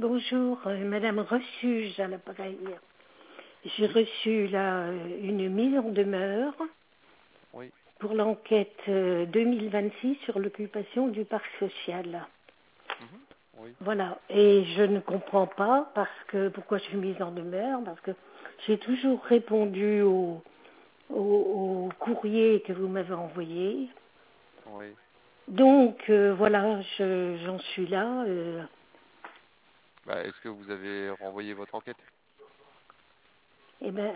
bonjour, Madame Refuge à l'appareil. J'ai reçu là une mise en demeure pour l'enquête 2026 sur l'occupation du parc social. Voilà, et je ne comprends pas pourquoi je suis mise en demeure, parce que j'ai toujours répondu au courrier que vous m'avez envoyé. Donc voilà, j'en suis là. Est-ce que vous avez renvoyé votre enquête? Eh bien,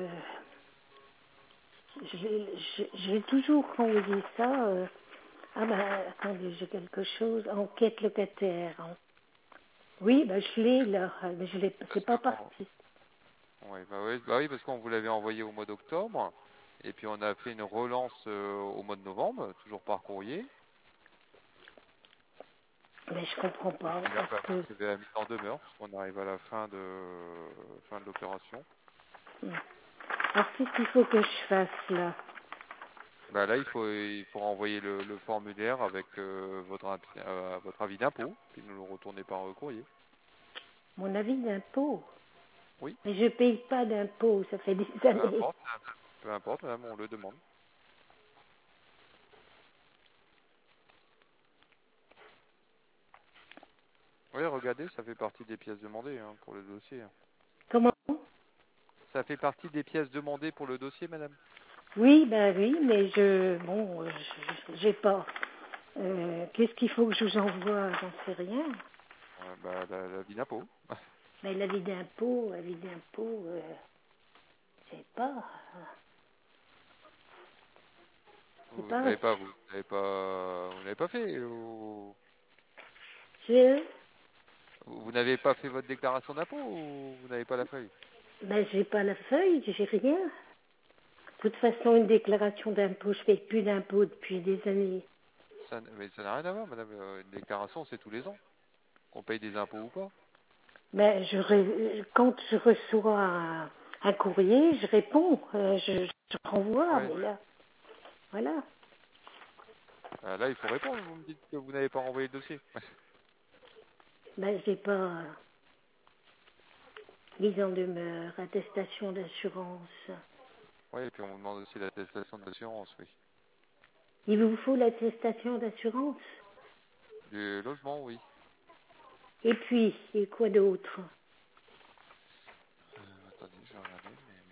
j'ai toujours renvoyé ça. Ah ben, attendez, j'ai quelque chose. Enquête locataire. Hein. Oui, ben je l'ai là, mais c'est pas parti. Oui, parce qu'on vous l'avait envoyé au mois d'octobre, et puis on a fait une relance au mois de novembre, toujours par courrier. Mais je comprends pas. Et puis là, vous recevez la mise en demeure, puisqu'on arrive à la fin de l'opération. Alors, qu'est-ce qu'il faut que je fasse là? Là, il faut renvoyer le formulaire avec votre avis d'impôt, puis nous le retourner par courrier. Mon avis d'impôt? Oui. Mais je paye pas d'impôt, ça fait des années. Peu importe, madame, on le demande. Oui, regardez, ça fait partie des pièces demandées pour le dossier. Comment? Ça fait partie des pièces demandées pour le dossier, madame? Oui, ben oui, mais j'ai pas. Qu'est-ce qu'il faut que je vous envoie? J'en sais rien. L'avis d'impôt. Mais l'avis d'impôt, je sais pas. Vous n'avez pas fait Vous n'avez pas fait votre déclaration d'impôt ou vous n'avez pas la feuille? Ben, j'ai pas la feuille, j'ai rien. De toute façon, une déclaration d'impôt, je paye plus d'impôt depuis des années. Mais ça n'a rien à voir, madame. Une déclaration, c'est tous les ans. Qu'on paye des impôts ou pas. Ben, quand je reçois un courrier, je réponds, je renvoie, mais là, voilà. Là, il faut répondre. Vous me dites que vous n'avez pas renvoyé le dossier. Ben, j'ai pas mise en demeure, attestation d'assurance. Oui, et puis on vous demande aussi l'attestation d'assurance, oui. Il vous faut l'attestation d'assurance? Du logement, oui. Et puis, et quoi d'autre? Attendez, je vais regarder.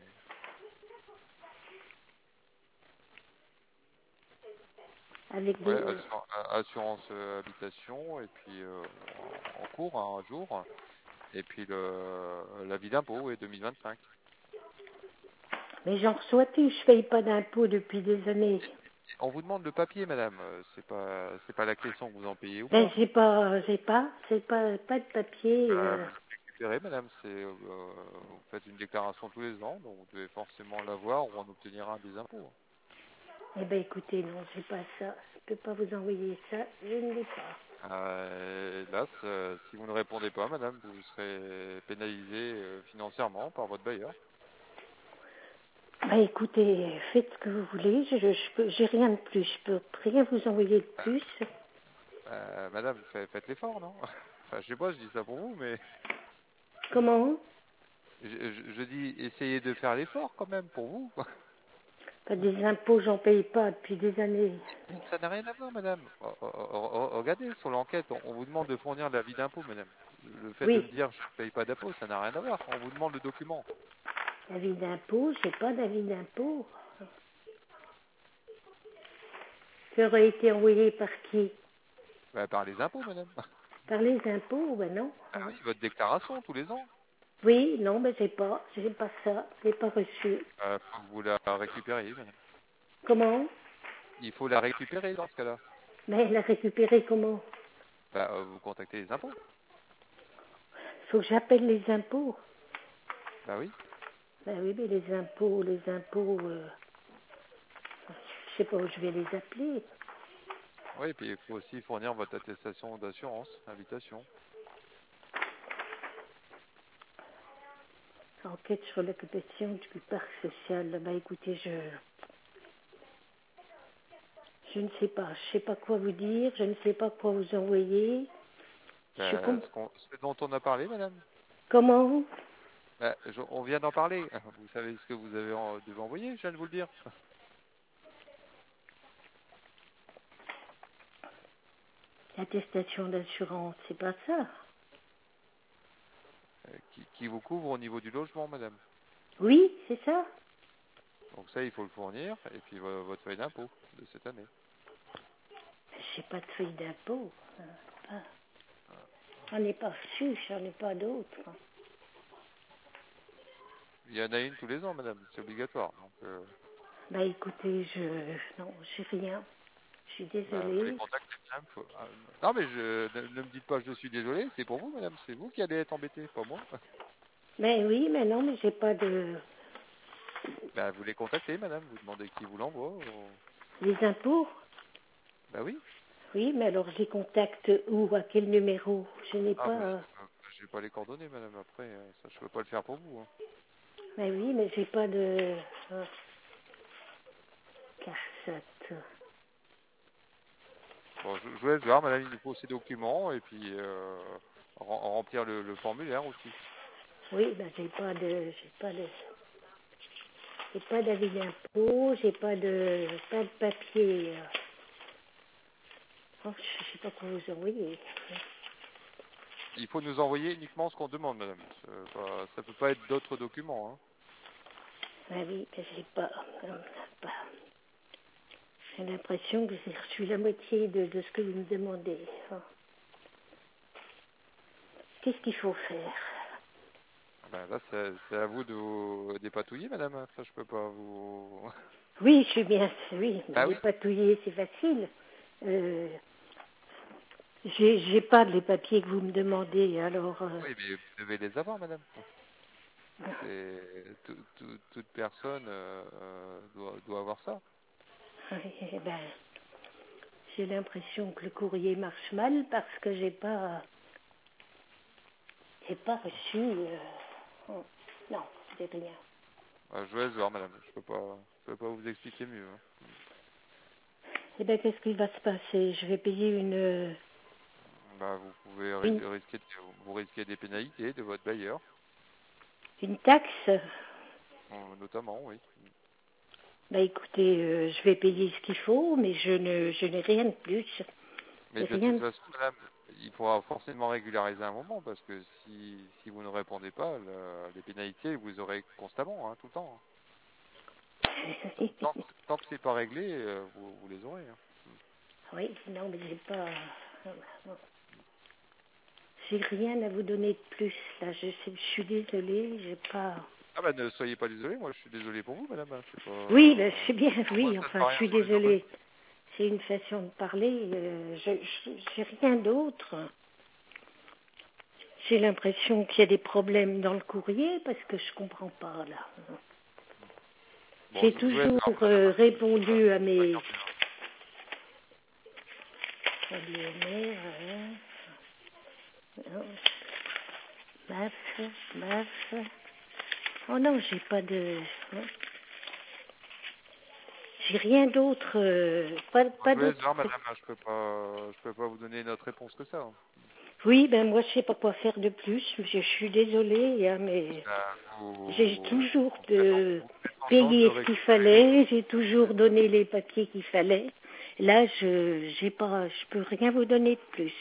Avec Ouais, assurance habitation, et puis en cours, un jour. Et puis l'avis d'impôt est 2025. Mais j'en reçois plus, je paye pas d'impôt depuis des années. On vous demande le papier, madame. C'est pas la question que vous en payez ou Ben, pas. c'est pas de papier. Vous récupérez, madame. Vous faites une déclaration tous les ans, donc vous devez forcément l'avoir ou en obtenir un des impôts. Eh ben, écoutez, non, j'ai pas ça. Je peux pas vous envoyer ça, je ne l'ai pas. Hélas, si vous ne répondez pas, madame, vous serez pénalisé financièrement par votre bailleur. Bah écoutez, faites ce que vous voulez, j'ai rien de plus, je peux rien vous envoyer de plus. Madame, faites l'effort, non? Enfin, je sais pas, je dis ça pour vous, mais Comment? je dis essayez de faire l'effort quand même pour vous. Pas des impôts, j'en paye pas depuis des années. Ça n'a rien à voir, madame. Regardez, sur l'enquête, on vous demande de fournir l'avis d'impôt, madame. Le fait de Oui, me dire je ne paye pas d'impôt, ça n'a rien à voir. On vous demande le document. avis d'impôt, j'ai pas d'avis d'impôt. Ça aurait été envoyé par qui? Par les impôts, madame. Par les impôts, ben non. Ah oui, votre déclaration tous les ans. Oui, non, ben j'ai pas ça, j'ai pas reçu. Faut que vous la récupériez, madame. Comment? Il faut la récupérer dans ce cas-là. Mais la récupérer comment? Vous contactez les impôts. Faut que j'appelle les impôts. Oui. Ben oui, mais les impôts, je sais pas où je vais les appeler. Oui, et puis il faut aussi fournir votre attestation d'assurance, habitation. Enquête sur l'occupation du parc social. Bah écoutez, je ne sais pas. Je ne sais pas quoi vous dire. Je ne sais pas quoi vous envoyer. Ce dont on a parlé, madame. Comment? On vient d'en parler. Vous savez ce que vous devez envoyer, je viens de vous le dire. L'attestation d'assurance, c'est pas ça? Qui vous couvre au niveau du logement, madame. Oui, c'est ça. Donc ça, il faut le fournir, et puis votre feuille d'impôt de cette année. J'ai pas de feuille d'impôt. J'en ai pas reçu, j'en ai pas d'autres. Il y en a une tous les ans, madame, c'est obligatoire. Donc, Bah écoutez, non, j'ai rien. Je suis désolée. Vous les contactez, madame. Non, mais ne me dites pas je suis désolé, c'est pour vous, madame, c'est vous qui allez être embêtée, pas moi. Mais oui, mais non, mais j'ai pas de... Vous les contactez, madame, vous demandez qui vous l'envoie. Les impôts? Oui. Oui, mais alors je les contacte où? À quel numéro? Je n'ai pas... J'ai pas les coordonnées, madame, après, ça, je peux pas le faire pour vous. Mais oui, mais j'ai pas de... CARSAT. Bon, je vous laisse voir, madame, il nous faut ces documents, et puis remplir le formulaire aussi. Oui, ben j'ai pas d'avis d'impôt, j'ai pas de papier. Oh, je sais pas quoi vous envoyer. Il faut nous envoyer uniquement ce qu'on demande, madame. Ça peut pas être d'autres documents. Ben oui, ben j'ai pas. J'ai l'impression que j'ai reçu la moitié de ce que vous me demandez. Qu'est-ce qu'il faut faire? Là, c'est à vous de vous dépatouiller, madame. Ça, je peux pas vous... Oui, je suis bien, oui, oui. dépatouiller, c'est facile. J'ai pas les papiers que vous me demandez, alors... Oui, mais vous devez les avoir, madame. Toute personne doit avoir ça. J'ai l'impression que le courrier marche mal parce que j'ai pas reçu... non, j'ai rien. Je vous laisse voir, madame. Je peux pas vous expliquer mieux. Eh bien, qu'est-ce qui va se passer? Je vais payer une... Vous pouvez risquer des pénalités de votre bailleur. Une taxe? Notamment, oui. Écoutez, je vais payer ce qu'il faut, mais je n'ai rien de plus. Mais de toute façon, madame, il faudra forcément régulariser un moment, parce que si vous ne répondez pas, les pénalités, vous aurez constamment, tout le temps. Tant que c'est pas réglé, vous les aurez. Oui, non, mais j'ai pas... J'ai rien à vous donner de plus, là. Je suis désolée, j'ai pas... Ne soyez pas désolé, moi je suis désolé pour vous, madame. Oui, je sais bien, oui, moi, enfin, je suis désolée. C'est une façon de parler, j'ai rien d'autre. J'ai l'impression qu'il y a des problèmes dans le courrier parce que je comprends pas, là. J'ai toujours répondu à mes... Oh non, j'ai pas de... J'ai rien d'autre. Pas d'autre. Madame, je peux pas vous donner une autre réponse que ça. Oui, moi je sais pas quoi faire de plus. Je suis désolée, mais j'ai toujours payé ce qu'il fallait, j'ai toujours donné les papiers qu'il fallait. Là, je peux rien vous donner de plus.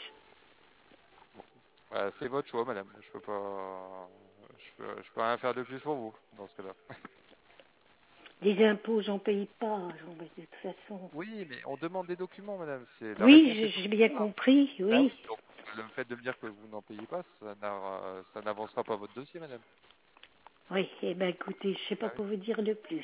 C'est votre choix, madame. Je peux rien faire de plus pour vous dans ce cas-là. Les impôts, j'en paye pas, de toute façon. Oui, mais on demande des documents, madame. Oui, j'ai bien compris, oui. Donc, le fait de me dire que vous n'en payez pas, ça n'avancera pas votre dossier, madame. Oui, écoutez, je sais pas quoi vous dire de plus.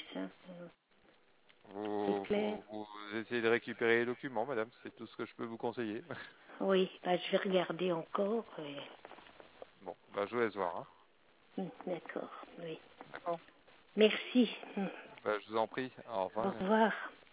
Vous essayez de récupérer les documents, madame. C'est tout ce que je peux vous conseiller. Oui, je vais regarder encore. Bon, je vous laisse voir. D'accord, oui. D'accord. Merci. Je vous en prie. Au revoir. Au revoir.